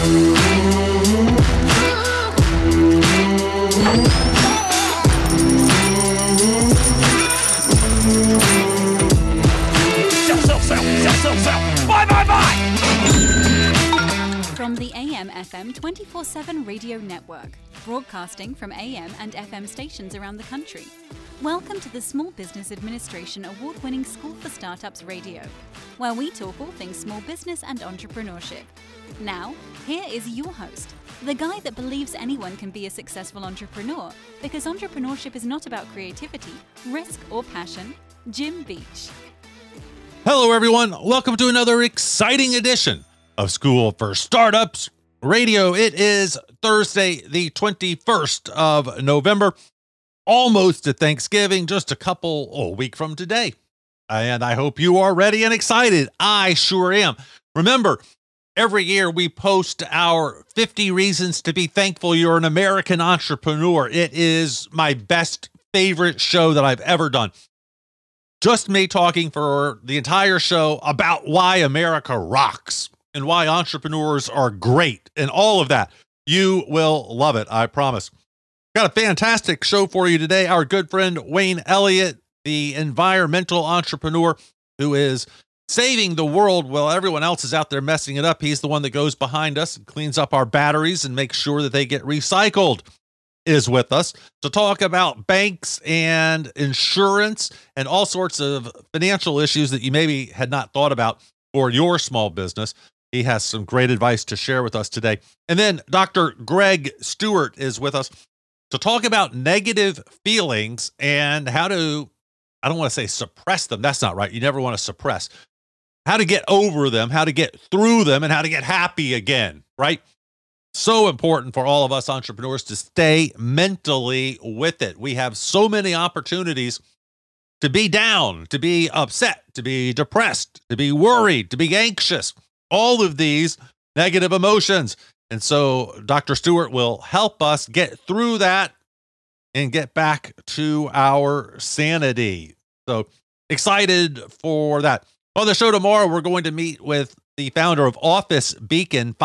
From the AM/FM 24/7 radio network, broadcasting from AM and FM stations around the country. Welcome to the Small Business Administration award-winning School for Startups Radio, where we talk all things small business and entrepreneurship. Now, here is your host, the guy that believes anyone can be a successful entrepreneur, because entrepreneurship is not about creativity, risk, or passion, Jim Beach. Hello, everyone. Welcome to another exciting edition of School for Startups Radio. It is Thursday, the 21st of November, almost to Thanksgiving, just a week from today. And I hope you are ready and excited. I sure am. Remember, every year we post our 50 reasons to be thankful you're an American entrepreneur. It is my best favorite show that I've ever done. Just me talking for the entire show about why America rocks and why entrepreneurs are great and all of that. You will love it, I promise. Got a fantastic show for you today. Our good friend Wayne Elliott, the environmental entrepreneur who is saving the world while everyone else is out there messing it up. He's the one that goes behind us and cleans up our batteries and makes sure that they get recycled, is with us to talk about banks and insurance and all sorts of financial issues that you maybe had not thought about for your small business. He has some great advice to share with us today. And then Dr. Greg Stewart is with us to talk about negative feelings and how to, I don't want to say suppress them. That's not right. You never want to suppress. How to get over them, how to get through them, and how to get happy again, right? So important for all of us entrepreneurs to stay mentally with it. We have so many opportunities to be down, to be upset, to be depressed, to be worried, to be anxious, all of these negative emotions. And so Dr. Stewart will help us get through that and get back to our sanity. So excited for that. On the show tomorrow, we're going to meet with the founder of Office Beacon,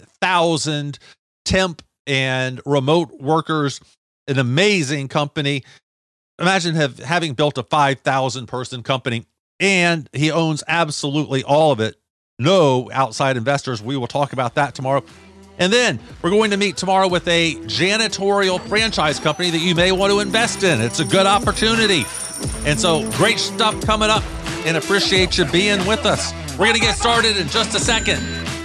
5,000 temp and remote workers, an amazing company. Imagine having built a 5,000 person company, and he owns absolutely all of it. No outside investors. We will talk about that tomorrow. And then we're going to meet tomorrow with a janitorial franchise company that you may want to invest in. It's a good opportunity. And so great stuff coming up, and appreciate you being with us. We're going to get started in just a second.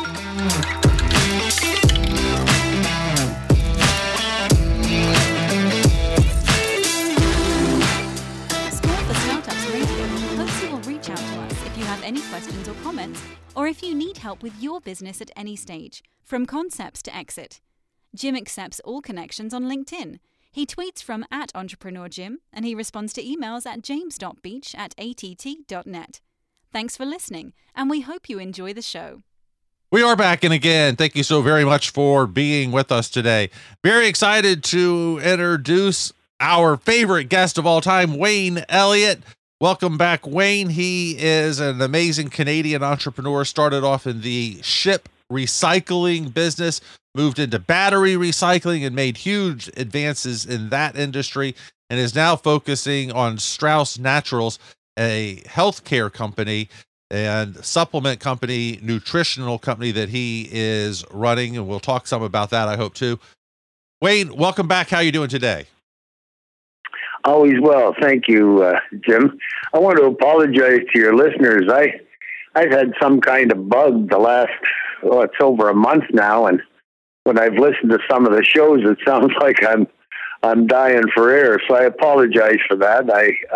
School for Startups Radio hopes you will reach out to us if you have any questions or comments, or if you need help with your business at any stage, from concepts to exit. Jim accepts all connections on LinkedIn. He tweets from @EntrepreneurJim, and he responds to emails at james.beach@att.net. Thanks for listening, and we hope you enjoy the show. We are back, and again, thank you so very much for being with us today. Very excited to introduce our favorite guest of all time, Wayne Elliott. Welcome back, Wayne. He is an amazing Canadian entrepreneur, started off in the ship recycling business, moved into battery recycling and made huge advances in that industry, and is now focusing on Strauss Naturals, a healthcare company and supplement company, nutritional company that he is running. And we'll talk some about that, I hope, too. Wayne, welcome back. How are you doing today? Always well. Thank you, Jim. I want to apologize to your listeners. I've had some kind of bug the last, it's over a month now. And when I've listened to some of the shows, it sounds like I'm dying for air. So I apologize for that.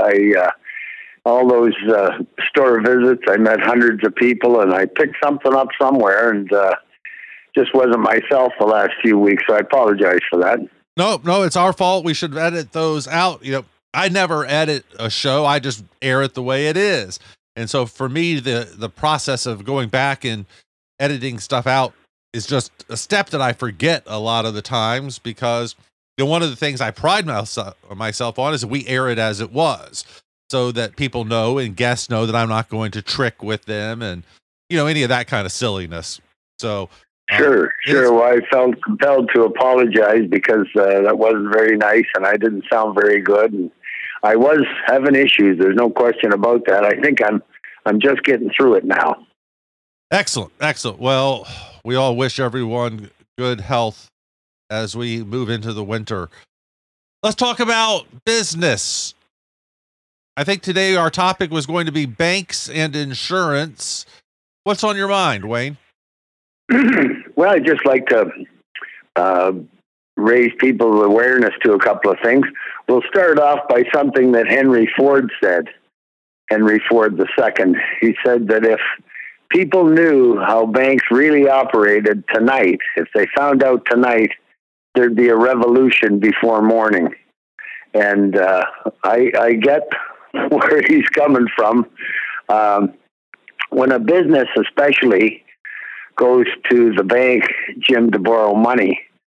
All those store visits, I met hundreds of people, and I picked something up somewhere, and just wasn't myself the last few weeks. So I apologize for that. No, it's our fault. We should edit those out. You know, I never edit a show. I just air it the way it is. And so for me, the process of going back and editing stuff out is just a step that I forget a lot of the times, because one of the things I pride myself on is that we air it as it was, so that people know and guests know that I'm not going to trick with them and, any of that kind of silliness. So Sure. Well, I felt compelled to apologize because that wasn't very nice, and I didn't sound very good. And I was having issues. There's no question about that. I think I'm just getting through it now. Excellent. Well, we all wish everyone good health as we move into the winter. Let's talk about business. I think today our topic was going to be banks and insurance. What's on your mind, Wayne? Well, I'd just like to raise people's awareness to a couple of things. We'll start off by something that Henry Ford said, Henry Ford II. He said that if people knew how banks really operated tonight, if they found out tonight, there'd be a revolution before morning. And I get where he's coming from. When a business especially goes to the bank, Jim, to borrow money,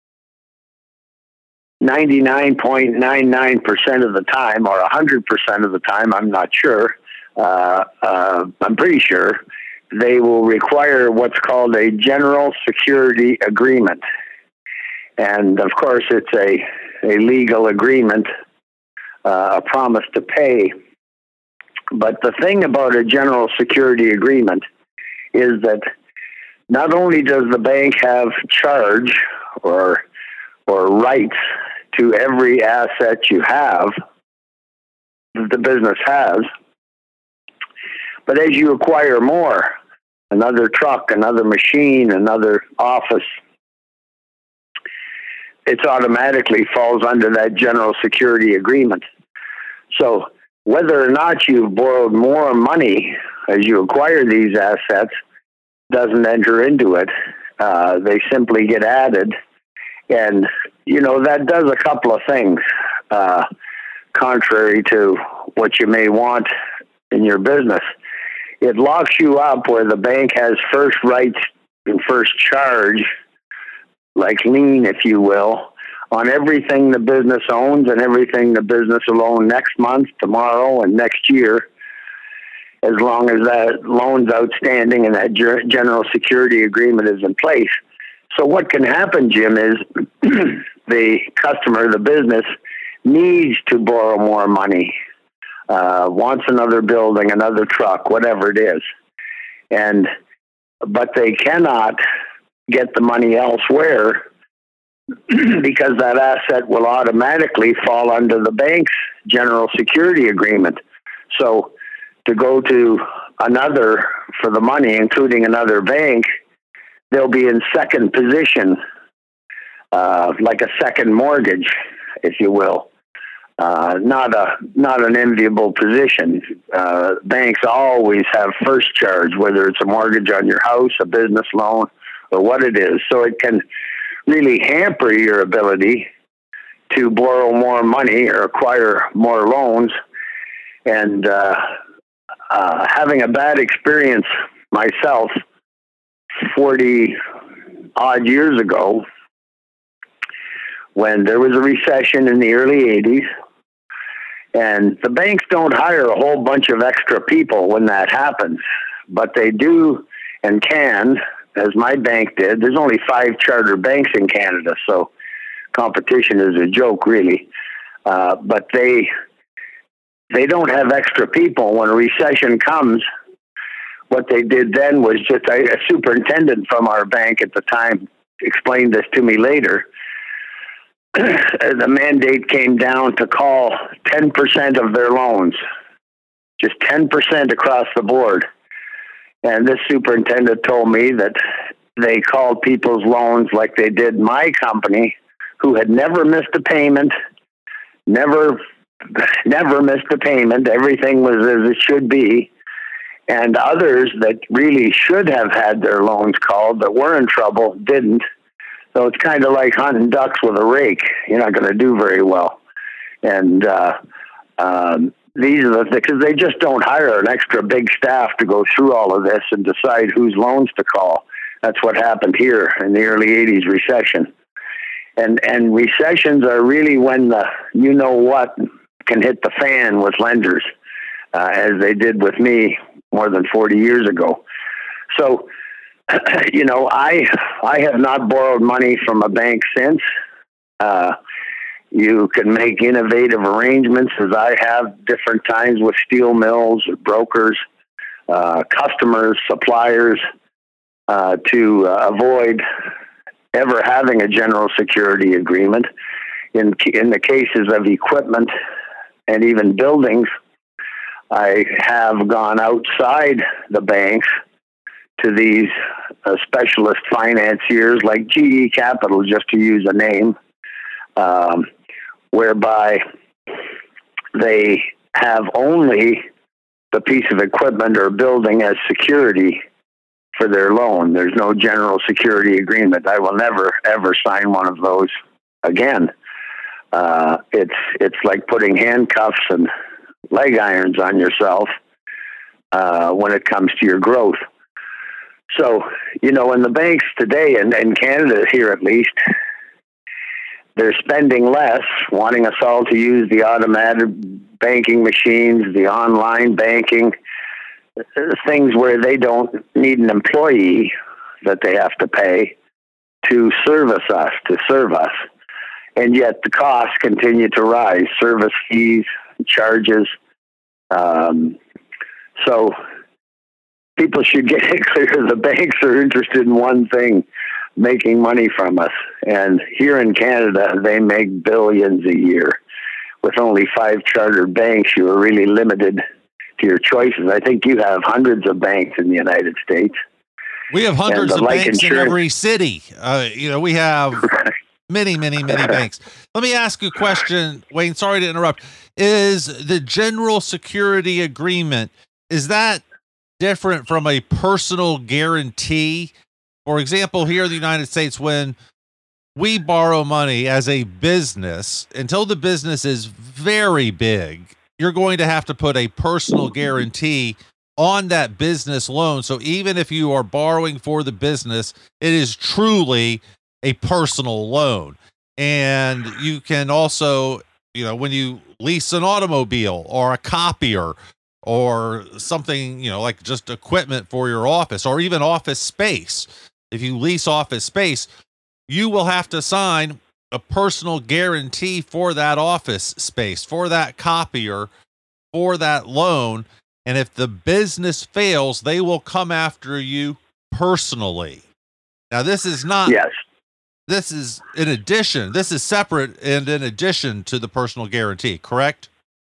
99.99% of the time, or 100% of the time, I'm not sure, I'm pretty sure, they will require what's called a general security agreement. And of course, it's a legal agreement, a promise to pay. But the thing about a general security agreement is that not only does the bank have charge or rights to every asset you have, the business has, but as you acquire more, another truck, another machine, another office, it automatically falls under that general security agreement. So whether or not you've borrowed more money as you acquire these assets doesn't enter into it. They simply get added. And, that does a couple of things, contrary to what you may want in your business. It locks you up where the bank has first rights and first charge, like lien, if you will, on everything the business owns and everything the business will own next month, tomorrow, and next year, as long as that loan's outstanding and that general security agreement is in place. So what can happen, Jim, is the customer, the business, needs to borrow more money, wants another building, another truck, whatever it is. But they cannot get the money elsewhere because that asset will automatically fall under the bank's general security agreement. So to go to another for the money, including another bank, they'll be in second position, like a second mortgage, if you will. Not an enviable position. Banks always have first charge, whether it's a mortgage on your house, a business loan, or what it is. So it can really hamper your ability to borrow more money or acquire more loans. And having a bad experience myself 40 odd years ago, when there was a recession in the early 80s, and the banks don't hire a whole bunch of extra people when that happens, but they do and can, as my bank did. There's only 5 charter banks in Canada, so competition is a joke, really. But they don't have extra people. When a recession comes, what they did then was just a superintendent from our bank at the time explained this to me later. The mandate came down to call 10% of their loans, just 10% across the board. And this superintendent told me that they called people's loans like they did my company, who had never missed a payment, never missed a payment. Everything was as it should be. And others that really should have had their loans called but were in trouble didn't. So it's kind of like hunting ducks with a rake. You're not going to do very well. And these are because they just don't hire an extra big staff to go through all of this and decide whose loans to call. That's what happened here in the early 80s recession. And recessions are really when the you-know-what can hit the fan with lenders, as they did with me more than 40 years ago. So I have not borrowed money from a bank since. You can make innovative arrangements, as I have different times with steel mills, brokers, customers, suppliers, to avoid ever having a general security agreement. In the cases of equipment and even buildings, I have gone outside the banks to these specialist financiers like GE Capital, just to use a name, whereby they have only the piece of equipment or building as security for their loan. There's no general security agreement. I will never, ever sign one of those again. It's like putting handcuffs and leg irons on yourself when it comes to your growth. So, in the banks today, and in Canada here at least, they're spending less, wanting us all to use the automated banking machines, the online banking, things where they don't need an employee that they have to pay to serve us. And yet the costs continue to rise, service fees, charges. So people should get it clear. The banks are interested in one thing, making money from us. And here in Canada, they make billions a year. With only 5 chartered banks, you are really limited to your choices. I think you have hundreds of banks in the United States. We have hundreds of banks in every city. We have many, many, many banks. Let me ask you a question, Wayne. Sorry to interrupt. Is the general security agreement, is that different from a personal guarantee? For example, here in the United States, when we borrow money as a business, until the business is very big, you're going to have to put a personal guarantee on that business loan. So even if you are borrowing for the business, it is truly a personal loan. And you can also, when you lease an automobile or a copier or something, like just equipment for your office or even office space, if you lease office space, you will have to sign a personal guarantee for that office space, for that copier, for that loan. And if the business fails, they will come after you personally. Now, this is not, yes. This is in addition, this is separate and in addition to the personal guarantee, correct?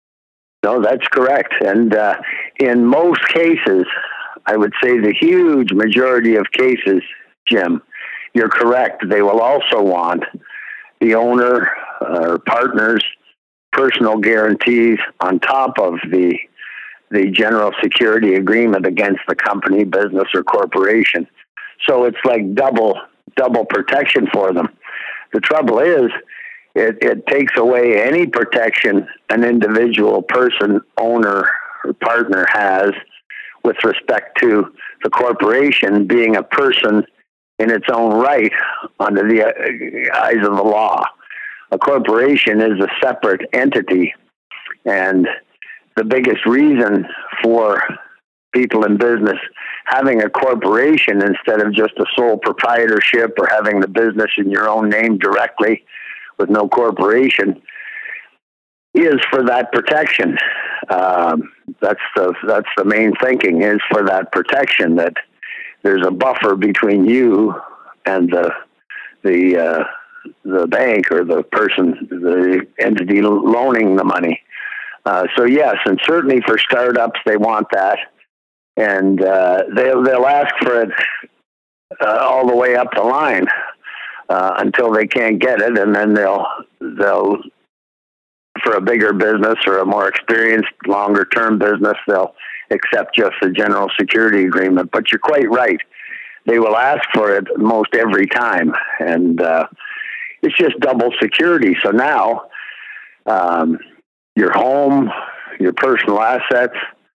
No, that's correct. And in most cases, I would say the huge majority of cases, Jim, you're correct. They will also want the owner or partner's personal guarantees on top of the general security agreement against the company, business, or corporation. So it's like double protection for them. The trouble is, it takes away any protection an individual person, owner, or partner has with respect to the corporation being a person in its own right under the eyes of the law. A corporation is a separate entity, and the biggest reason for people in business having a corporation instead of just a sole proprietorship or having the business in your own name directly with no corporation is for that protection. That's the main thinking, is for that protection, that there's a buffer between you and the bank or the person, the entity loaning the money. So yes, and certainly for startups, they want that, and they'll ask for it all the way up the line until they can't get it, and then they'll for a bigger business or a more experienced, longer term business, they'll accept just the general security agreement. But you're quite right; they will ask for it most every time, and it's just double security. So now, your home, your personal assets,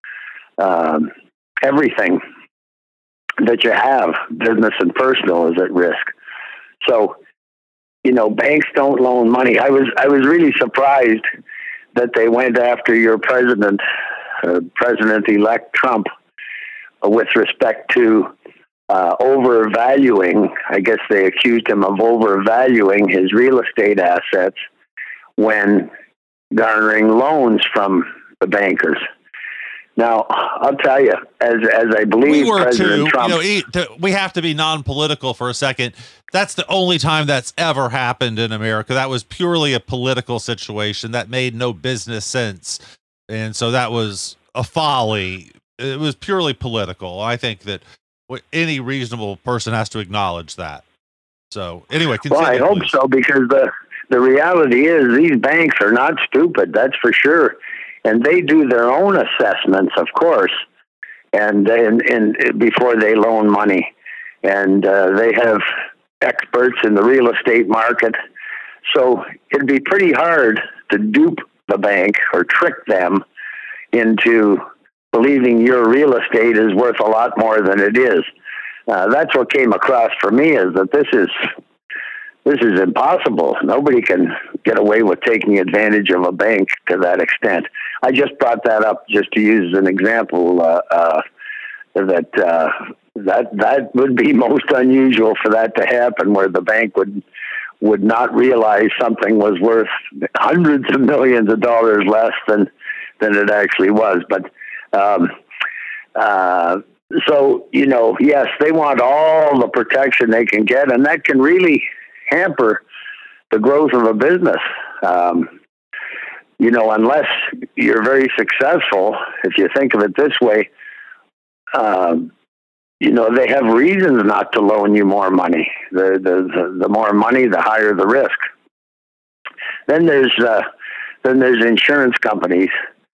everything that you have, business and personal, is at risk. So, banks don't loan money. I was really surprised that they went after your President-elect Trump with respect to overvaluing, I guess they accused him of overvaluing his real estate assets when garnering loans from the bankers. Now, I'll tell you, as I believe President Trump... we have to be non-political for a second. That's the only time that's ever happened in America. That was purely a political situation that made no business sense. And so that was a folly. It was purely political. I think that any reasonable person has to acknowledge that. So anyway, continue, I hope so, because the reality is these banks are not stupid, that's for sure. And they do their own assessments, of course, and before they loan money. And they have experts in the real estate market. So it'd be pretty hard to dupe the bank or trick them into believing your real estate is worth a lot more than it is. That's what came across for me, is that this is impossible. Nobody can get away with taking advantage of a bank to that extent. I just brought that up just to use as an example, that would be most unusual for that to happen, where the bank would not realize something was worth hundreds of millions of dollars less than it actually was. But so, yes, they want all the protection they can get, and that can really hamper the growth of a business. Unless you're very successful, if you think of it this way, they have reasons not to loan you more money. The more money, the higher the risk. Then there's insurance companies,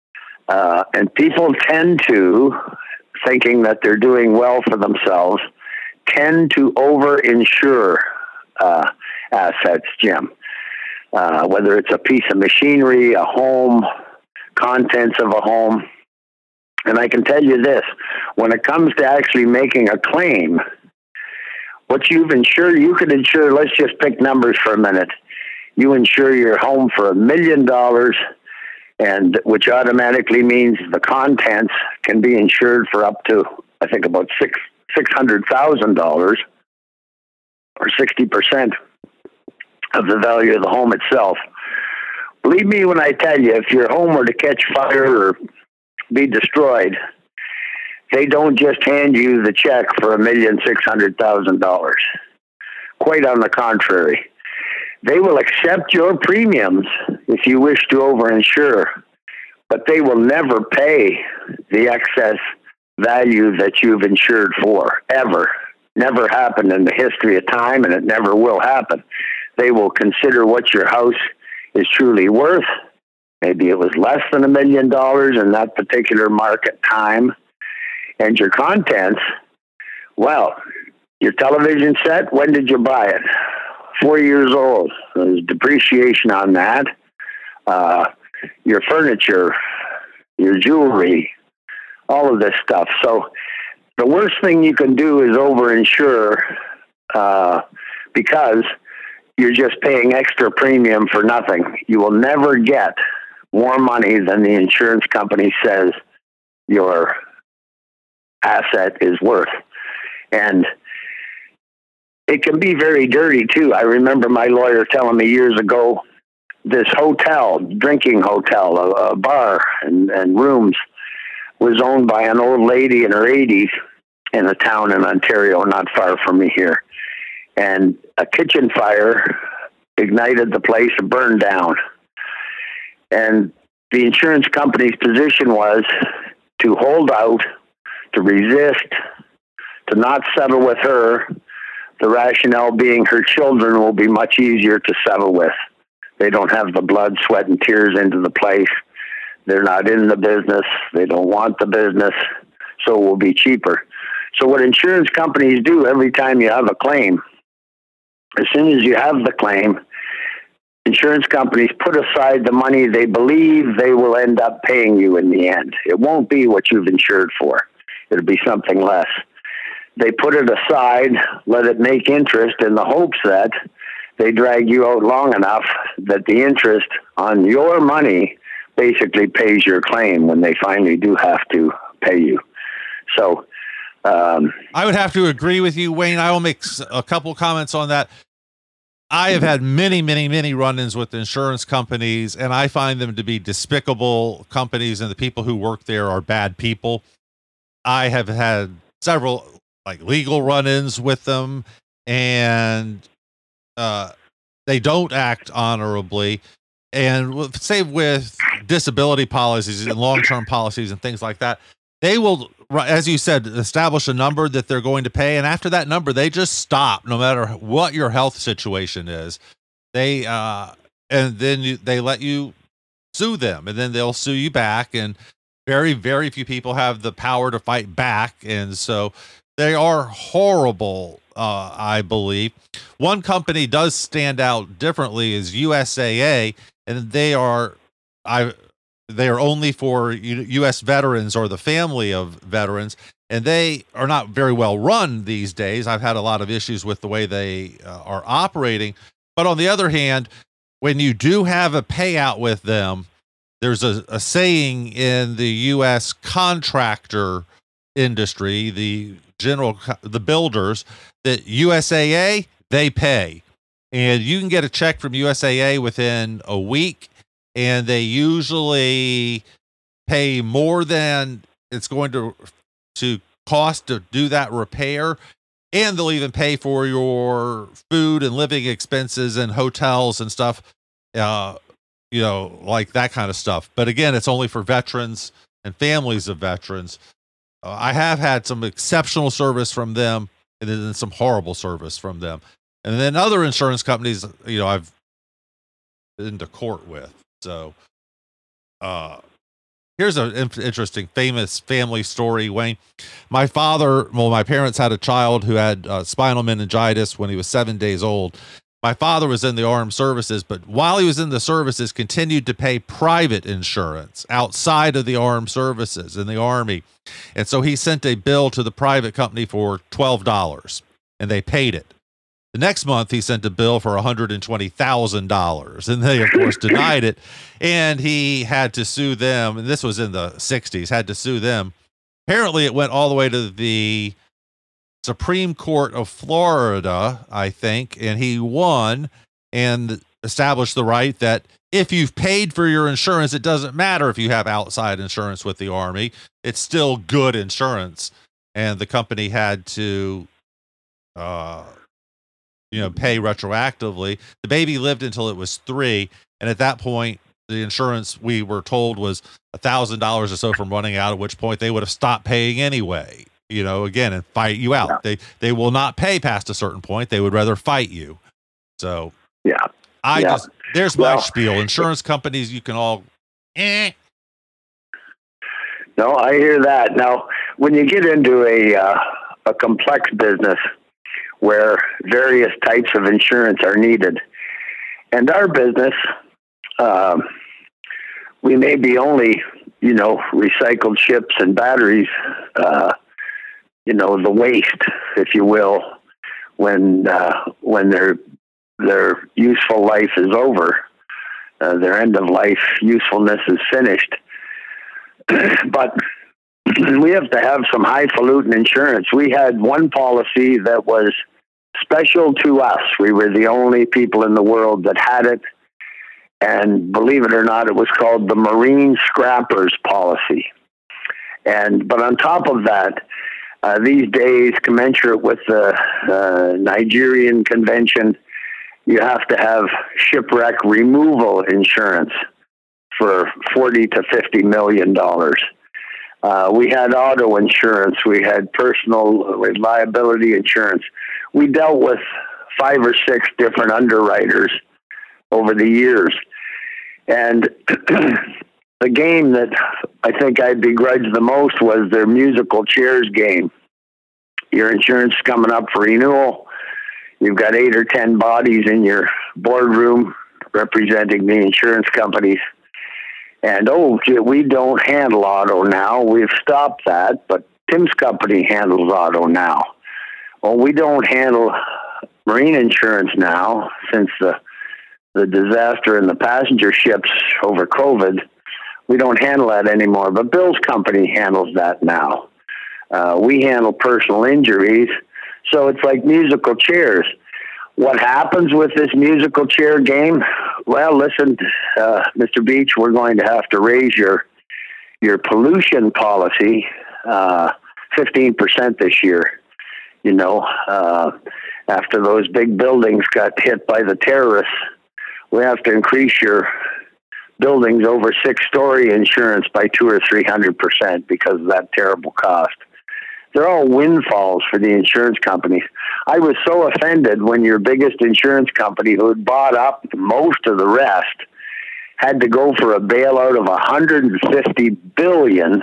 and people tend to, thinking that they're doing well for themselves, tend to over-insure assets, Jim. Whether it's a piece of machinery, a home, contents of a home. And I can tell you this, when it comes to actually making a claim, what you've insured, you could insure, let's just pick numbers for a minute. You insure your home for $1 million, and which automatically means the contents can be insured for up to, I think, about $600,000, or 60% of the value of the home itself. Believe me when I tell you, if your home were to catch fire or be destroyed, they don't just hand you the check for $1,600,000. Quite on the contrary. They will accept your premiums if you wish to overinsure, but they will never pay the excess value that you've insured for, ever. Never happened in the history of time, and it never will happen. They will consider what your house is truly worth. Maybe it was less than $1 million in that particular market time. And your contents, well, your television set, when did you buy it? 4 years old. There's depreciation on that. Your furniture, your jewelry, all of this stuff. So the worst thing you can do is overinsure because you're just paying extra premium for nothing. You will never get more money than the insurance company says your asset is worth. And it can be very dirty, too. I remember my lawyer telling me years ago, this hotel, drinking hotel, a bar and rooms, was owned by an old lady in her 80s in a town in Ontario, not far from me here. And a kitchen fire ignited the place and burned down. And the insurance company's position was to hold out, to resist, to not settle with her. The rationale being her children will be much easier to settle with. They don't have the blood, sweat, and tears into the place. They're not in the business. They don't want the business, so it will be cheaper. So what insurance companies do every time you have a claim, as soon as you have the claim, insurance companies put aside the money they believe they will end up paying you in the end. It won't be what you've insured for. It'll be something less. They put it aside, let it make interest in the hopes that they drag you out long enough that the interest on your money basically pays your claim when they finally do have to pay you. So I would have to agree with you, Wayne. I will make a couple comments on that. I have had many, many, many run-ins with insurance companies, and I find them to be despicable companies, and the people who work there are bad people. I have had several legal run-ins with them, and they don't act honorably. And say with disability policies and long-term policies and things like that, they will, as you said, establish a number that they're going to pay. And after that number, they just stop no matter what your health situation is. They, and then they let you sue them, and then they'll sue you back. And very, very few people have the power to fight back. And so they are horrible, I believe. One company does stand out differently is USAA, and they are only for U.S. veterans or the family of veterans, and they are not very well run these days. I've had a lot of issues with the way they are operating. But on the other hand, when you do have a payout with them, there's a saying in the U.S. contractor industry, the builders, that USAA, they pay. And you can get a check from USAA within a week, and they usually pay more than it's going to cost to do that repair. And they'll even pay for your food and living expenses and hotels and stuff, like that kind of stuff. But again, it's only for veterans and families of veterans. I have had some exceptional service from them, and then some horrible service from them. And then other insurance companies, I've been to court with. So here's an interesting, famous family story, Wayne. My parents had a child who had spinal meningitis when he was 7 days old. My father was in the armed services, but while he was in the services, continued to pay private insurance outside of the armed services in the Army. And so he sent a bill to the private company for $12, and they paid it. The next month, he sent a bill for $120,000, and they, of course, denied it. And he had to sue them, and this was in the 60s, had to sue them. Apparently, it went all the way to the Supreme Court of Florida, I think, and he won and established the right that if you've paid for your insurance, it doesn't matter if you have outside insurance with the Army. It's still good insurance. And the company had to pay retroactively. The baby lived until it was 3. And at that point, the insurance, we were told, was $1,000 or so from running out, at which point they would have stopped paying anyway, again, and fight you out. Yeah. They will not pay past a certain point. They would rather fight you. So yeah, there's my spiel. Insurance companies, you can all, No, I hear that. Now, when you get into a complex business where various types of insurance are needed, and our business, we may be only, recycled chips and batteries, the waste, if you will, when their useful life is over, their end of life usefulness is finished. But we have to have some highfalutin insurance. We had one policy that was special to us. We were the only people in the world that had it. And believe it or not, it was called the Marine Scrappers Policy. But on top of that, these days, commensurate with the Nigerian Convention, you have to have shipwreck removal insurance for $40 to $50 million. We had auto insurance. We had personal liability insurance. We dealt with 5 or 6 different underwriters over the years. And the game that I think I begrudged the most was their musical chairs game. Your insurance is coming up for renewal. You've got 8 or 10 bodies in your boardroom representing the insurance companies. And, we don't handle auto now. We've stopped that, but Tim's company handles auto now. Well, we don't handle marine insurance now since the disaster in the passenger ships over COVID. We don't handle that anymore, but Bill's company handles that now. We handle personal injuries. So it's like musical chairs. What happens with this musical chair game? Well, listen, Mr. Beach, we're going to have to raise your pollution policy 15% this year. You know, after those big buildings got hit by the terrorists, we have to increase your buildings over 6-story insurance by 200 or 300% because of that terrible cost. They're all windfalls for the insurance companies. I was so offended when your biggest insurance company, who had bought up most of the rest, had to go for a bailout of $150 billion.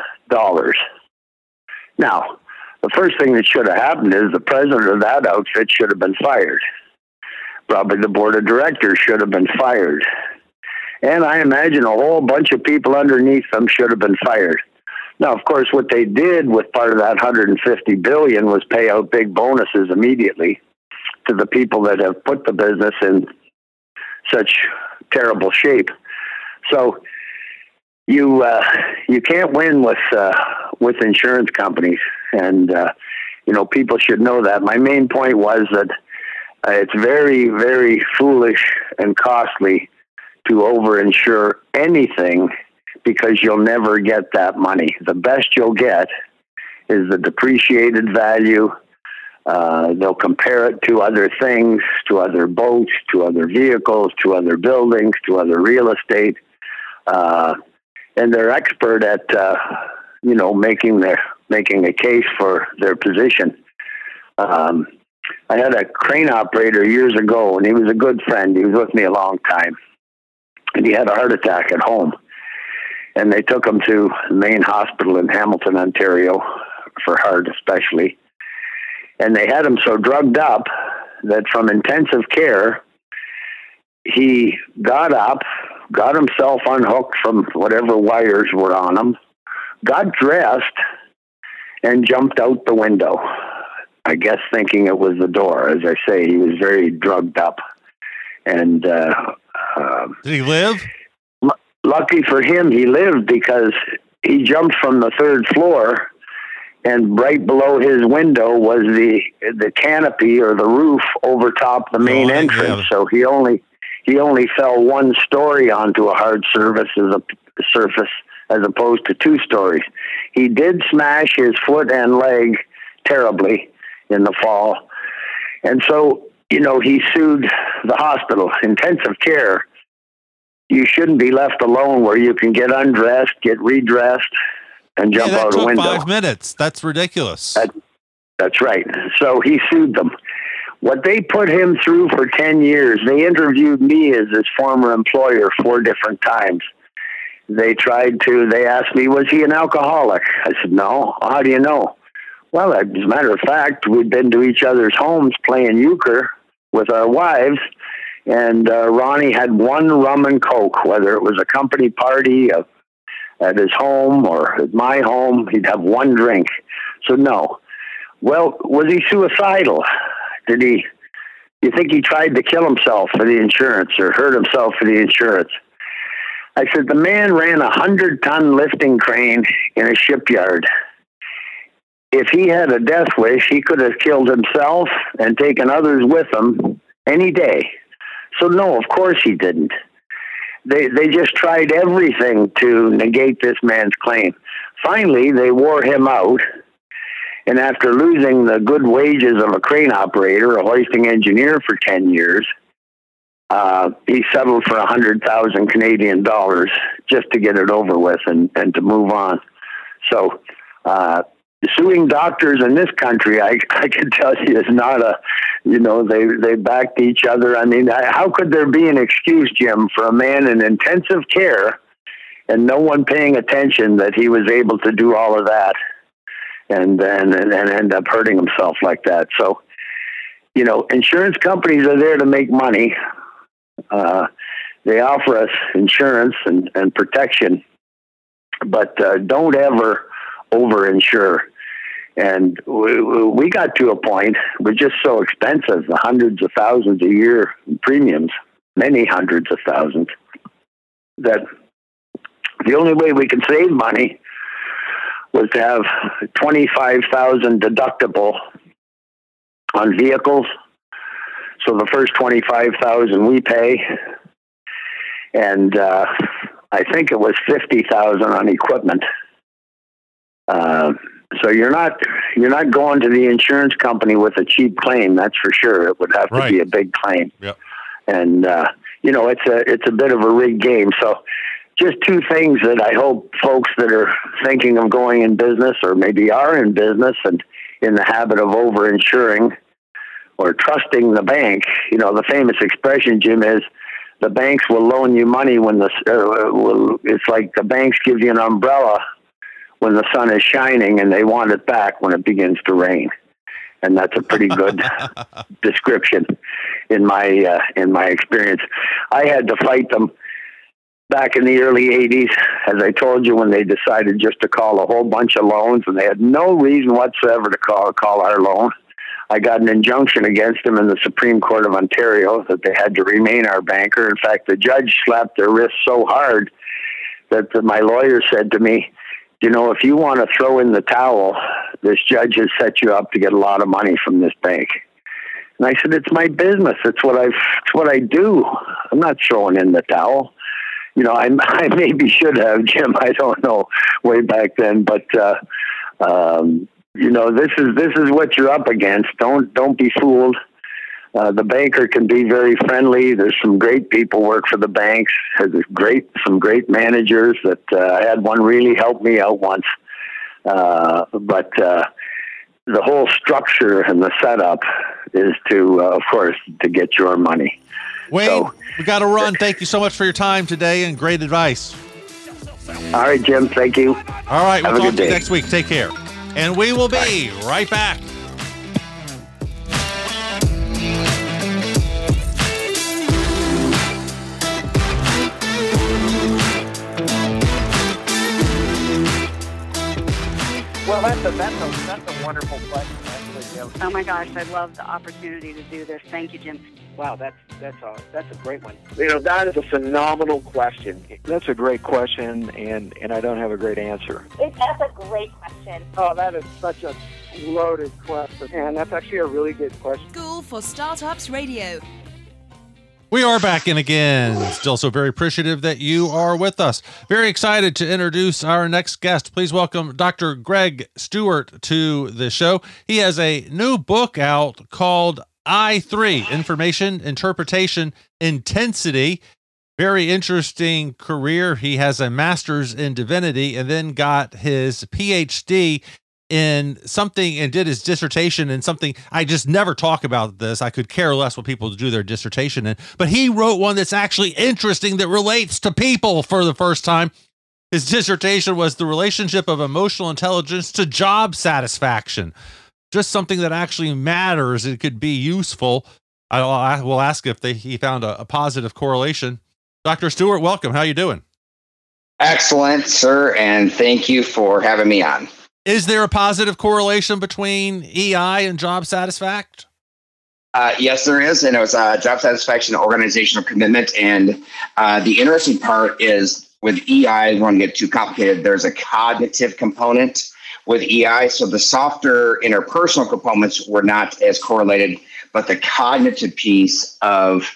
Now, the first thing that should have happened is the president of that outfit should have been fired. Probably the board of directors should have been fired. And I imagine a whole bunch of people underneath them should have been fired. Now, of course, what they did with part of that $150 billion was pay out big bonuses immediately to the people that have put the business in such terrible shape. So you can't win with insurance companies, and people should know that. My main point was that it's very, very foolish and costly to overinsure anything, because you'll never get that money. The best you'll get is the depreciated value. They'll compare it to other things, to other boats, to other vehicles, to other buildings, to other real estate. And they're expert at, making a case for their position. I had a crane operator years ago, and he was a good friend. He was with me a long time. And he had a heart attack at home. And they took him to the main hospital in Hamilton, Ontario, for heart especially. And they had him so drugged up that from intensive care, he got up, got himself unhooked from whatever wires were on him, got dressed, and jumped out the window. I guess thinking it was the door. As I say, he was very drugged up. And did he live? Lucky for him, he lived, because he jumped from the 3rd floor, and right below his window was the canopy or the roof over top the main entrance. Yeah. So he only fell 1 story onto a hard surface as opposed to 2 stories. He did smash his foot and leg terribly in the fall, and so he sued the hospital. Intensive care, you shouldn't be left alone where you can get undressed, get redressed, and jump out a window. That took 5 minutes. That's ridiculous. That's right. So he sued them. What they put him through for 10 years, they interviewed me as his former employer 4 different times. They asked me, was he an alcoholic? I said, no. How do you know? Well, as a matter of fact, we'd been to each other's homes playing euchre with our wives, and Ronnie had 1 rum and Coke, whether it was a company party at his home or at my home, he'd have 1 drink. So no. Well, was he suicidal? You think he tried to kill himself for the insurance or hurt himself for the insurance? I said, the man ran a 100-ton lifting crane in a shipyard. If he had a death wish, he could have killed himself and taken others with him any day. So no, of course he didn't. They just tried everything to negate this man's claim. Finally, they wore him out, and after losing the good wages of a crane operator, a hoisting engineer for 10 years, he settled for 100,000 Canadian dollars just to get it over with and to move on. So suing doctors in this country, I can tell you, is not they backed each other. I mean, how could there be an excuse, Jim, for a man in intensive care and no one paying attention that he was able to do all of that and end up hurting himself like that? So, insurance companies are there to make money. They offer us insurance and protection, but don't ever overinsure. And we got to a point, we're just so expensive, the hundreds of thousands a year in premiums, many hundreds of thousands, that the only way we can save money was to have 25,000 deductible on vehicles. So the first 25,000 we pay, and I think it was 50,000 on equipment. So you're not going to the insurance company with a cheap claim. That's for sure. It would have to be a big claim. Yep. And it's a bit of a rigged game. So just two things that I hope folks that are thinking of going in business, or maybe are in business and in the habit of over-insuring or trusting the bank. The famous expression, Jim, is the banks will loan you money when it's like the banks give you an umbrella when the sun is shining, and they want it back when it begins to rain. And that's a pretty good description in my experience. I had to fight them back in the early 80s, as I told you, when they decided just to call a whole bunch of loans, and they had no reason whatsoever to call our loan. I got an injunction against them in the Supreme Court of Ontario that they had to remain our banker. In fact, the judge slapped their wrist so hard that my lawyer said to me, if you want to throw in the towel, this judge has set you up to get a lot of money from this bank. And I said, it's my business. It's what I do. I'm not throwing in the towel. I maybe should have, Jim. I don't know, way back then, but this is what you're up against. Don't be fooled. The banker can be very friendly. There's some great people work for the banks. There's some great managers that I had one really help me out once. But the whole structure and the setup is of course, to get your money. Wayne, we got to run. Thank you so much for your time today and great advice. All right, Jim. Thank you. All right. We'll talk to you next week. Take care. And we will be right back. Well, that's a wonderful question, actually, Jim. Oh my gosh, I love the opportunity to do this. Thank you, Jim. Wow, that's a great one. That is a phenomenal question. That's a great question, and I don't have a great answer. That's a great question. Oh, that is such a loaded question, and that's actually a really good question. School for Startups Radio. We are back in again. Still so very appreciative that you are with us. Very excited to introduce our next guest. Please welcome Dr. Greg Stewart to the show. He has a new book out called I3, Information, Interpretation, Intensity. Very interesting career. He has a master's in divinity and then got his PhD in something and did his dissertation in something. I just never talk about this. I could care less what people do their dissertation in, but he wrote one that's actually interesting that relates to people for the first time. His dissertation was the relationship of emotional intelligence to job satisfaction. Just something that actually matters. It could be useful. I will ask if he found a positive correlation. Dr. Stewart, welcome. How you doing? Excellent, sir, and thank you for having me on. Is there a positive correlation between EI and job satisfaction? Yes, there is, and it was job satisfaction, organizational commitment, and the interesting part is with EI, I don't want to get too complicated, there's a cognitive component with EI, so the softer interpersonal components were not as correlated, but the cognitive piece of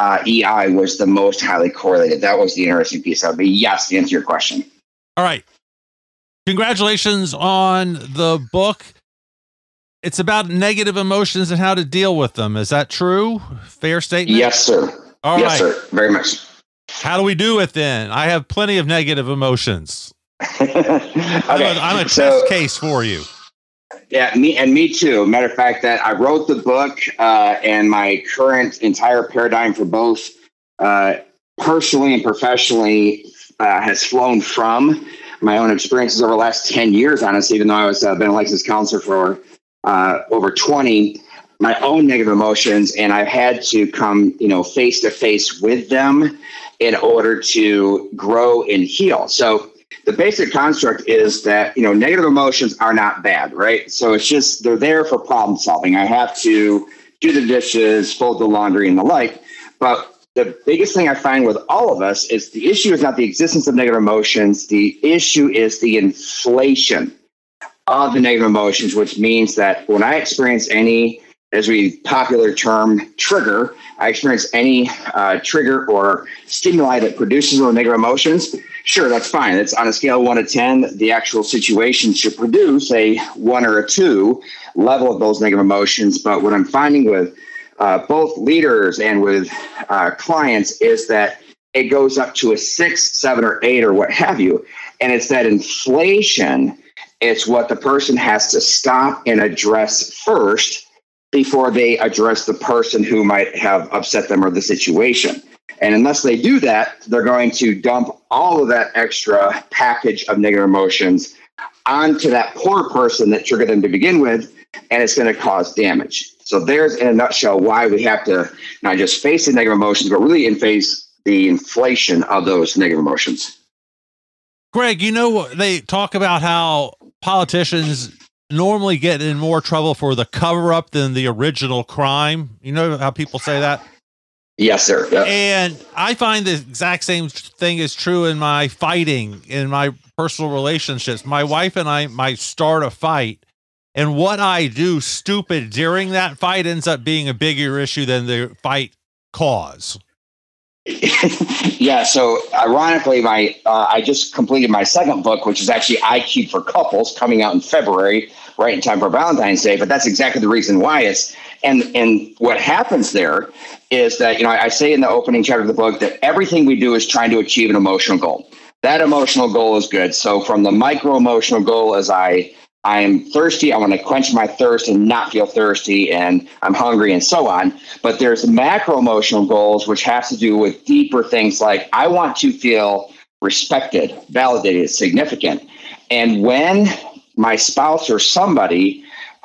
EI was the most highly correlated. That was the interesting piece. That would be yes to answer your question. All right. Congratulations on the book. It's about negative emotions and how to deal with them. Is that true? Fair statement? Yes, sir. All yes, right. sir. Very much. How do we do it then? I have plenty of negative emotions. Okay. I'm a test case for you. Yeah, me too. Matter of fact, that I wrote the book and my current entire paradigm for both personally and professionally has flown from my own experiences over the last 10 years, honestly, even though I was been a licensed counselor for over 20, my own negative emotions, and I've had to come, face to face with them in order to grow and heal. So the basic construct is that, negative emotions are not bad, right? So it's just, they're there for problem solving. I have to do the dishes, fold the laundry and the like, but the biggest thing I find with all of us is the issue is not the existence of negative emotions. The issue is the inflation of the negative emotions, which means that when I experience any, as we popular term, trigger, I experience any trigger or stimuli that produces those negative emotions, sure, that's fine. It's on a scale of 1 to 10. The actual situation should produce a 1 or a 2 level of those negative emotions. But what I'm finding with both leaders and with clients is that it goes up to a 6, 7, or 8, or what have you. And it's that inflation. It's what the person has to stop and address first before they address the person who might have upset them or the situation. And unless they do that, they're going to dump all of that extra package of negative emotions onto that poor person that triggered them to begin with, and it's going to cause damage. So there's, in a nutshell, why we have to not just face the negative emotions, but really face the inflation of those negative emotions. Greg, they talk about how politicians normally get in more trouble for the cover-up than the original crime. You know how people say that? Yes, sir. Yep. And I find the exact same thing is true in my fighting, in my personal relationships. My wife and I might start a fight, and what I do stupid during that fight ends up being a bigger issue than the fight cause. Yeah. So ironically, I just completed my second book, which is actually IQ for Couples, coming out in February, right in time for Valentine's Day. But that's exactly the reason why it's, and what happens there is that, I say in the opening chapter of the book that everything we do is trying to achieve an emotional goal. That emotional goal is good. So from the micro emotional goal, as I am thirsty, I want to quench my thirst and not feel thirsty, and I'm hungry and so on. But there's macro emotional goals, which has to do with deeper things like I want to feel respected, validated, significant. And when my spouse or somebody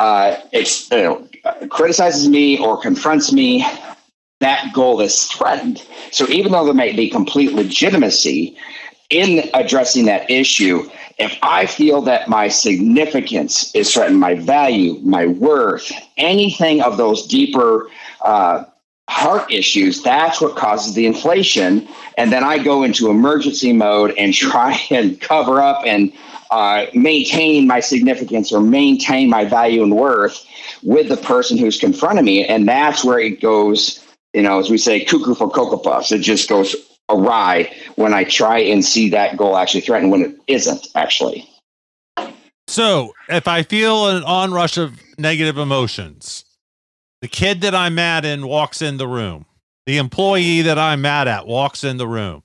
criticizes me or confronts me, that goal is threatened. So even though there may be complete legitimacy in addressing that issue, if I feel that my significance is threatened, my value, my worth, anything of those deeper heart issues, that's what causes the inflation. And then I go into emergency mode and try and cover up and maintain my significance or maintain my value and worth with the person who's confronting me. And that's where it goes, as we say, cuckoo for Cocoa Puffs. It just goes awry when I try and see that goal actually threatened when it isn't actually. So if I feel an onrush of negative emotions, the kid that I'm mad in walks in the room. The employee that I'm mad at walks in the room.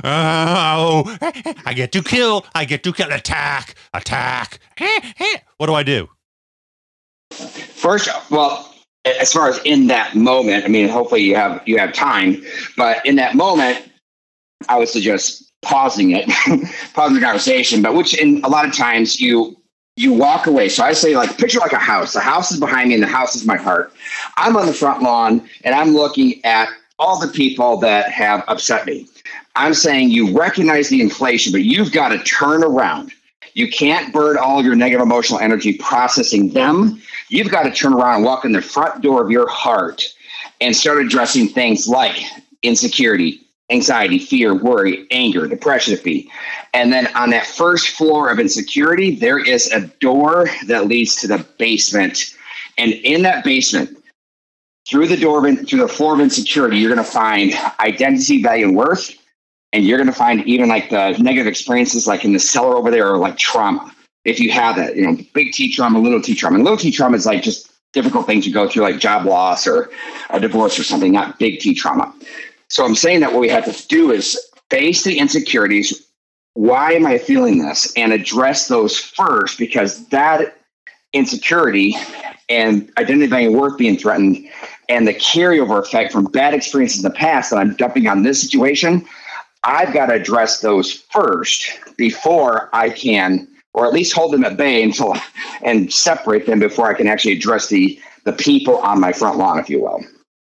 I get to kill. Attack. What do I do? First, well, as far as in that moment, hopefully you have time, but in that moment, I would suggest pausing the conversation, but which in a lot of times you walk away. So I say, picture like a house. The house is behind me and the house is my heart. I'm on the front lawn and I'm looking at all the people that have upset me. I'm saying you recognize the inflation, but you've got to turn around. You can't burn all of your negative emotional energy processing them. You've got to turn around and walk in the front door of your heart and start addressing things like insecurity, anxiety, fear, worry, anger, depression, and then on that first floor of insecurity, there is a door that leads to the basement. And in that basement, through the floor of insecurity, you're going to find identity, value, and worth. And you're going to find even the negative experiences, like in the cellar over there, or like trauma. If you have that, big T trauma, little T trauma. And little T trauma is just difficult things you go through, like job loss or a divorce or something, not big T trauma. So I'm saying that what we have to do is face the insecurities. Why am I feeling this? And address those first, because that insecurity and identity, value, and worth being threatened and the carryover effect from bad experiences in the past that I'm dumping on this situation, I've got to address those first before I can, or at least hold them at bay and separate them before I can actually address the people on my front lawn, if you will.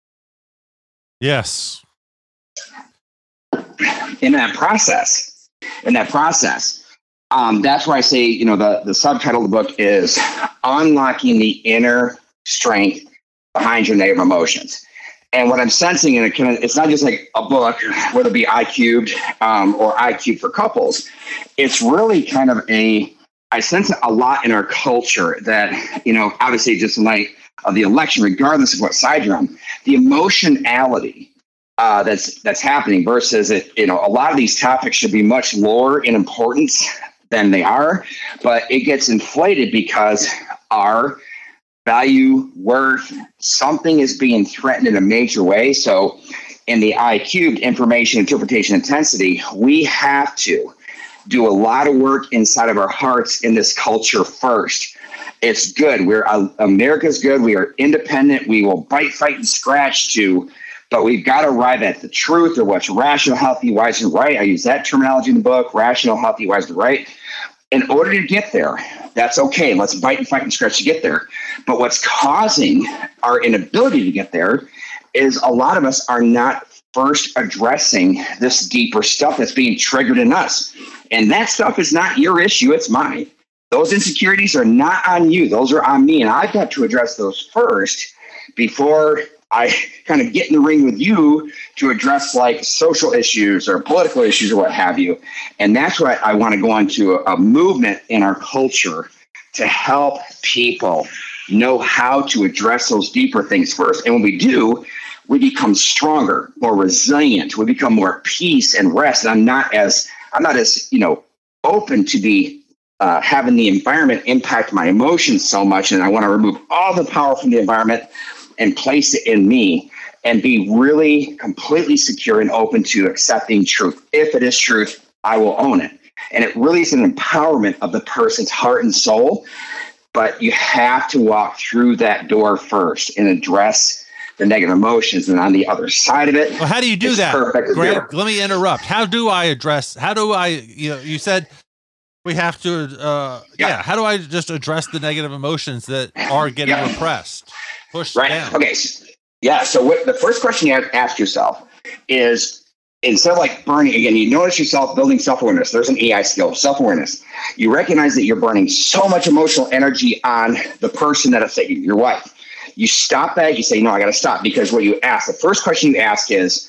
Yes. In that process, that's why I say, the subtitle of the book is Unlocking the Inner Strength Behind Your Negative Emotions. And what I'm sensing, and it's not just like a book, whether it be iCubed or IQ for Couples, it's really kind of a I sense a lot in our culture that, obviously just in light of the election, regardless of what side you're on, the emotionality that's happening versus it, a lot of these topics should be much lower in importance than they are, but it gets inflated because our value, worth, something is being threatened in a major way. So in the I-cubed, information, interpretation, intensity, we have to do a lot of work inside of our hearts in this culture first. It's good. America's good. We are independent. We will bite, fight, and scratch too, but we've got to arrive at the truth or what's rational, healthy, wise, and right. I use that terminology in the book, rational, healthy, wise, and right. In order to get there, that's okay. Let's bite and fight and scratch to get there. But what's causing our inability to get there is a lot of us are not first addressing this deeper stuff that's being triggered in us. And that stuff is not your issue, it's mine. Those insecurities are not on you, those are on me. And I've got to address those first before I kind of get in the ring with you to address like social issues or political issues or what have you. And that's why I want to go into a movement in our culture to help people know how to address those deeper things first. And when we do, we become stronger, more resilient. We become more peace and rest. And I'm not as open to be having the environment impact my emotions so much. And I want to remove all the power from the environment and place it in me and be really completely secure and open to accepting truth. If it is truth, I will own it. And it really is an empowerment of the person's heart and soul. But you have to walk through that door first and address the negative emotions. And on the other side of it, well, how do you do that, Greg? Let me interrupt. How do I, you said we have to, how do I just address the negative emotions that are getting repressed, pushed down? Okay. Yeah. So the first question you have to ask yourself is, instead of like burning, again, you notice yourself building self-awareness. There's an EI skill, self-awareness. You recognize that you're burning so much emotional energy on the person that upset you, your wife. You stop that. You say, no, I got to stop, because what you ask, the first question you ask is,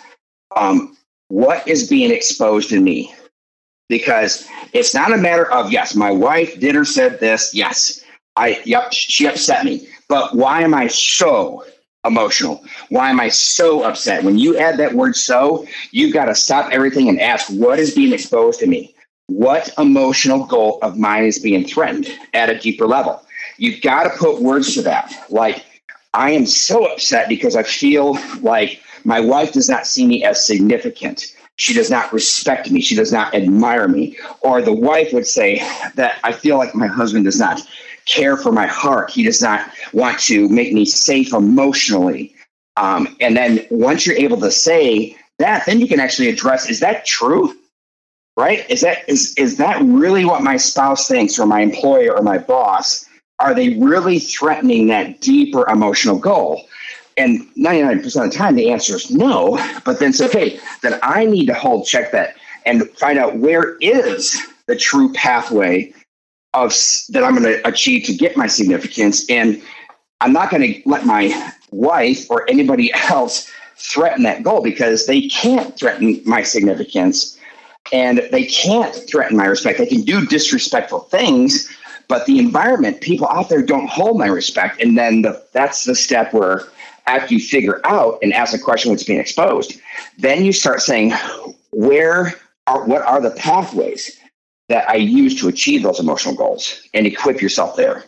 what is being exposed in me? Because it's not a matter of, yes, my wife did or said this. Yes, she upset me. But why am I so emotional? Why am I so upset? When you add that word "so," you've got to stop everything and ask, what is being exposed to me? What emotional goal of mine is being threatened at a deeper level? You've got to put words to that. Like, I am so upset because I feel like my wife does not see me as significant. She does not respect me. She does not admire me. Or the wife would say that I feel like my husband does not care for my heart. He does not want to make me safe emotionally. And then once you're able to say that, then you can actually address, is that true? Right? Is that really what my spouse thinks, or my employer or my boss? Are they really threatening that deeper emotional goal? And 99% of the time, the answer is no. But then it's okay. Then I need to check that and find out where is the true pathway that I'm going to achieve to get my significance. And I'm not going to let my wife or anybody else threaten that goal, because they can't threaten my significance and they can't threaten my respect. They can do disrespectful things, but the environment, people out there don't hold my respect. And then that's the step where, after you figure out and ask the question what's being exposed, then you start saying, what are the pathways that I use to achieve those emotional goals, and equip yourself there.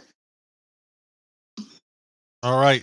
All right.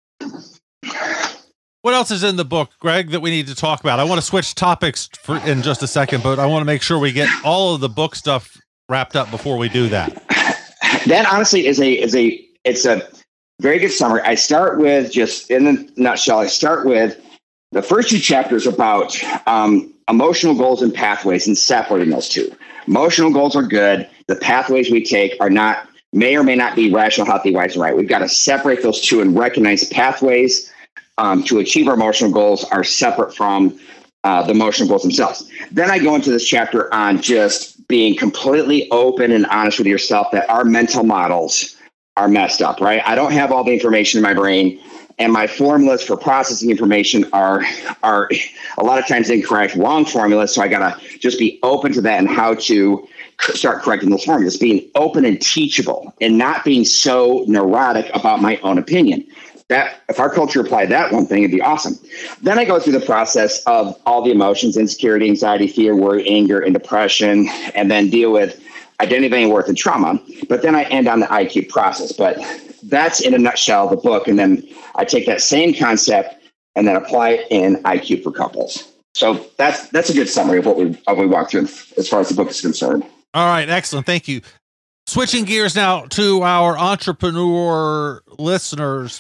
What else is in the book, Greg, that we need to talk about? I want to switch topics in just a second, but I want to make sure we get all of the book stuff wrapped up before we do that. That honestly is a very good summary. I start with, just in a nutshell, the first two chapters about emotional goals and pathways, and separating those two. Emotional goals are good. The pathways we take may or may not be rational, healthy, wise, and right. We've got to separate those two and recognize pathways to achieve our emotional goals are separate from the emotional goals themselves. Then I go into this chapter on just being completely open and honest with yourself that our mental models are messed up, right? I don't have all the information in my brain, and my formulas for processing information are a lot of times incorrect, wrong formulas. So I got to just be open to that and how to start correcting those formulas, being open and teachable and not being so neurotic about my own opinion. That if our culture applied that one thing, it'd be awesome. Then I go through the process of all the emotions, insecurity, anxiety, fear, worry, anger, and depression, and then deal with identity, worth, and trauma. But then I end on the IQ process. But that's in a nutshell the book. And then I take that same concept and then apply it in IQ for couples. So that's a good summary of what we walked through as far as the book is concerned. All right, excellent. Thank you. Switching gears now to our entrepreneur listeners.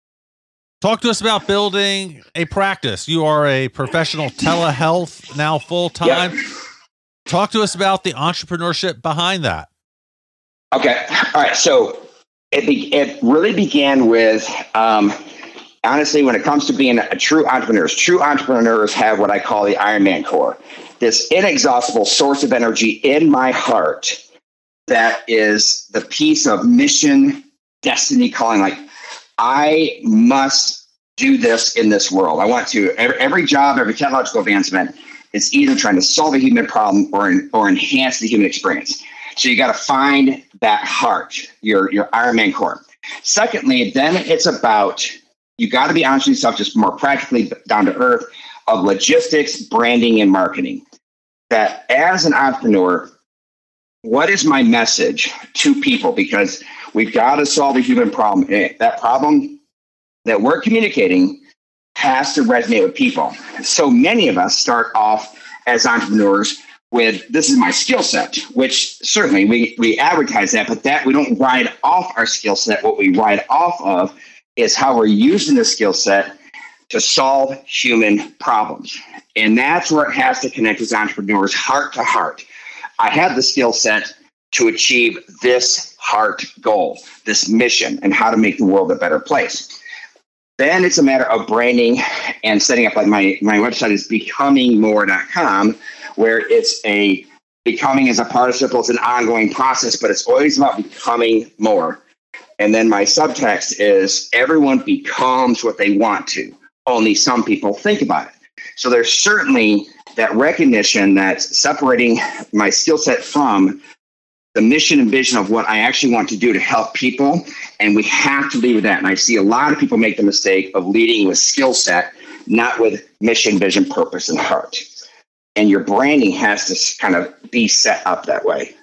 Talk to us about building a practice. You are a professional telehealth now full-time. Yep. Talk to us about the entrepreneurship behind that. Okay. All right. So it really began with, honestly, when it comes to being true entrepreneurs have what I call the Iron Man core, this inexhaustible source of energy in my heart that is the piece of mission, destiny, calling. Like, I must do this in this world. I want to. Every job, every technological advancement is either trying to solve a human problem or enhance the human experience. So you got to find that heart, your Iron Man core. Secondly, then it's about, you got to be honest with yourself, just more practically down to earth, of logistics, branding, and marketing. That as an entrepreneur, what is my message to people? Because we've got to solve a human problem. That problem that we're communicating has to resonate with people. So many of us start off as entrepreneurs with, this is my skill set, which certainly we advertise that, but that we don't ride off our skill set. What we ride off of is how we're using the skill set to solve human problems. And that's where it has to connect as entrepreneurs, heart to heart. I have the skill set to achieve this heart goal, this mission, and how to make the world a better place. Then it's a matter of branding and setting up, like my website is becomingmore.com, where becoming is a participle, it's an ongoing process, but it's always about becoming more. And then my subtext is everyone becomes what they want to, only some people think about it. So there's certainly that recognition that separating my skill set from the mission and vision of what I actually want to do to help people. And we have to lead with that. And I see a lot of people make the mistake of leading with skill set, not with mission, vision, purpose, and heart. And your branding has to kind of be set up that way.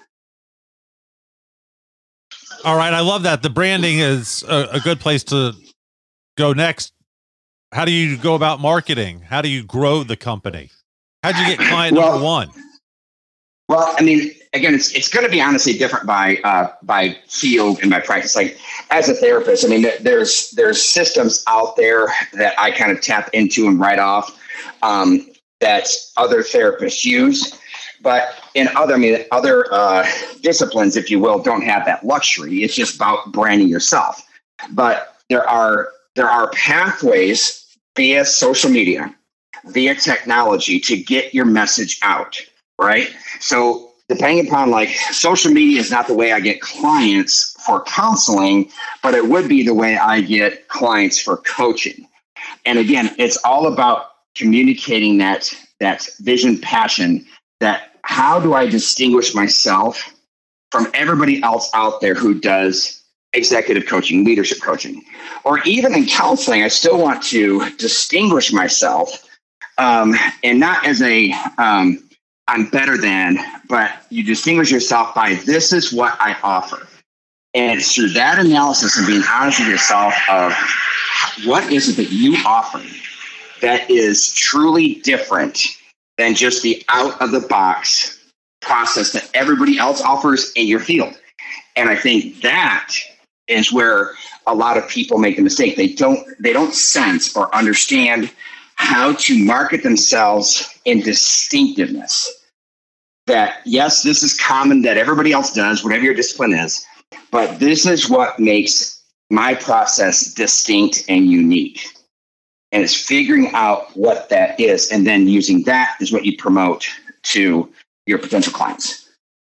All right. I love that. The branding is a good place to go next. How do you go about marketing? How do you grow the company? How'd you get client number one? Well, I mean, again, it's going to be honestly different by field and by practice. Like as a therapist, I mean, there's systems out there that I kind of tap into and write off that other therapists use. But in other disciplines, if you will, don't have that luxury. It's just about branding yourself. But there are pathways via social media, via technology to get your message out, right? So depending upon, like, social media is not the way I get clients for counseling, but it would be the way I get clients for coaching. And again, it's all about communicating that vision, passion, that how do I distinguish myself from everybody else out there who does executive coaching, leadership coaching, or even in counseling. I still want to distinguish myself, and not as I'm better than, but you distinguish yourself by, this is what I offer. And it's through that analysis and being honest with yourself of what is it that you offer that is truly different than just the out of the box process that everybody else offers in your field. And I think that is where a lot of people make the mistake. They don't sense or understand how to market themselves in distinctiveness. That, yes, this is common that everybody else does, whatever your discipline is, but this is what makes my process distinct and unique. And it's figuring out what that is, and then using that is what you promote to your potential clients.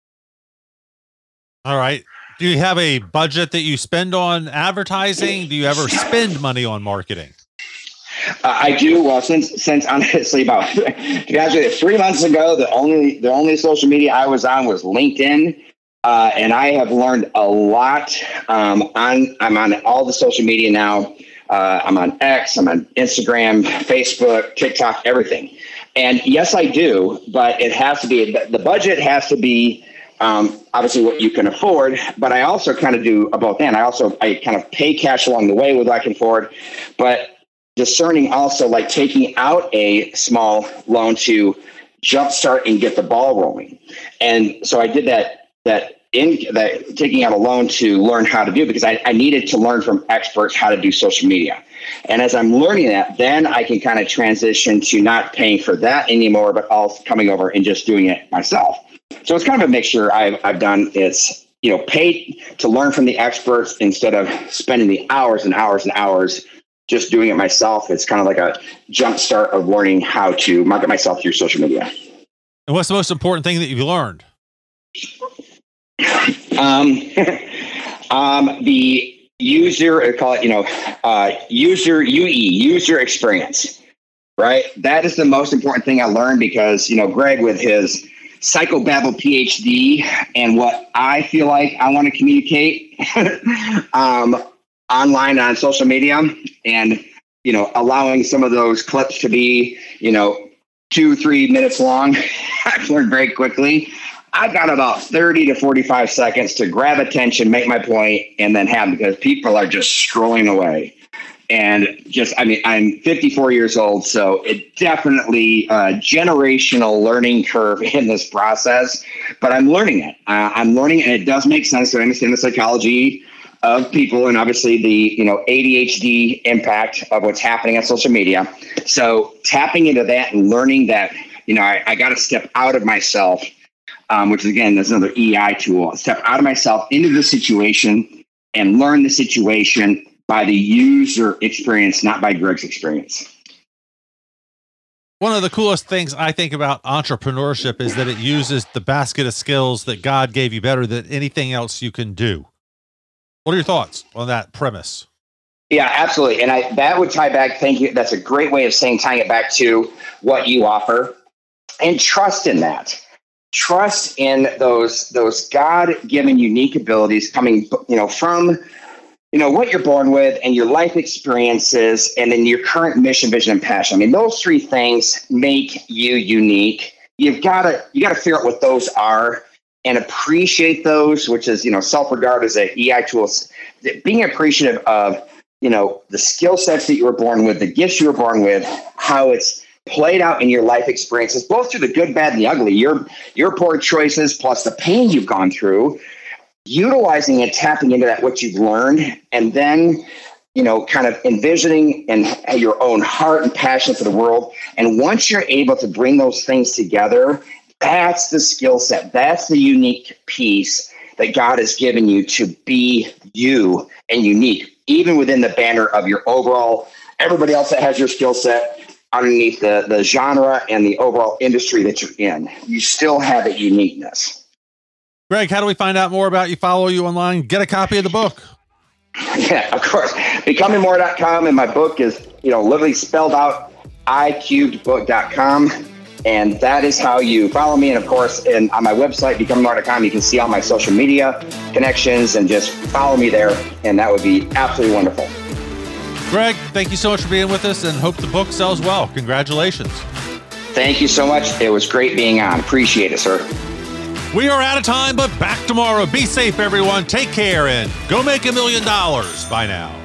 All right. Do you have a budget that you spend on advertising? Do you ever spend money on marketing? I do. Well, since honestly about, to be honest with you, 3 months ago, the only social media I was on was LinkedIn. And I have learned a lot. I'm on all the social media now. I'm on X, I'm on Instagram, Facebook, TikTok, everything. And yes, I do, but it has to be, the budget has to be obviously what you can afford, but I also kind of do both and. I kind of pay cash along the way with what I can afford, but discerning also like taking out a small loan to jumpstart and get the ball rolling. And so I did that taking out a loan to learn how to do, because I needed to learn from experts how to do social media. And as I'm learning that, then I can kind of transition to not paying for that anymore, but also coming over and just doing it myself. So it's kind of a mixture I've done. It's, paid to learn from the experts instead of spending the hours and hours and hours just doing it myself. It's kind of like a jump start of learning how to market myself through social media. And what's the most important thing that you've learned? The user, user experience, right? That is the most important thing I learned because, Greg, with his psychobabble PhD and what I feel like I want to communicate online on social media, and, allowing some of those clips to be, 2-3 minutes long, I've learned very quickly. I've got about 30 to 45 seconds to grab attention, make my point, and then have, because people are just scrolling away. And I'm 54 years old, so it definitely a generational learning curve in this process, but I'm learning it. I'm learning it, and it does make sense to understand the psychology of people and obviously the, ADHD impact of what's happening on social media. So tapping into that and learning that, I got to step out of myself, which is, again, that's another EI tool. Step out of myself into the situation and learn the situation by the user experience, not by Greg's experience. One of the coolest things I think about entrepreneurship is that it uses the basket of skills that God gave you better than anything else you can do. What are your thoughts on that premise? Yeah, absolutely. And that would tie back. Thank you. That's a great way of saying, tying it back to what you offer, and trust in that. Trust in those God-given unique abilities coming, from, what you're born with and your life experiences, and then your current mission, vision, and passion. I mean, those three things make you unique. You got to figure out what those are and appreciate those, which is, self-regard as a EI tool. Being appreciative of, the skill sets that you were born with, the gifts you were born with, how it's played out in your life experiences, both through the good, bad, and the ugly, your poor choices, plus the pain you've gone through, utilizing and tapping into that, what you've learned, and then, kind of envisioning and your own heart and passion for the world. And once you're able to bring those things together, that's the skill set. That's the unique piece that God has given you to be you and unique, even within the banner of your overall, everybody else that has your skill set underneath the genre and the overall industry that you're in. You still have that uniqueness. Greg, how do we find out more about you, follow you online, get a copy of the book? Yeah, of course. BecomingMore.com, and my book is, literally spelled out, iCubedbook.com. And that is how you follow me. And of course, on my website, BecomingMore.com, you can see all my social media connections and just follow me there. And that would be absolutely wonderful. Greg, thank you so much for being with us, and hope the book sells well. Congratulations. Thank you so much. It was great being on. Appreciate it, sir. We are out of time, but back tomorrow. Be safe, everyone. Take care, and go make $1 million. Bye now.